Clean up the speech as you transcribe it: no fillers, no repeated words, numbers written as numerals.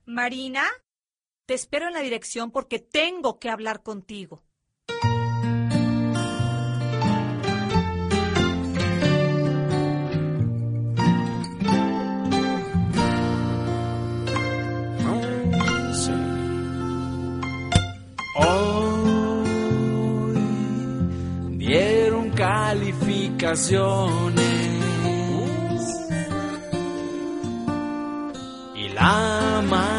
Marina, te espero en la dirección porque tengo que hablar contigo. Hoy dieron calificaciones y la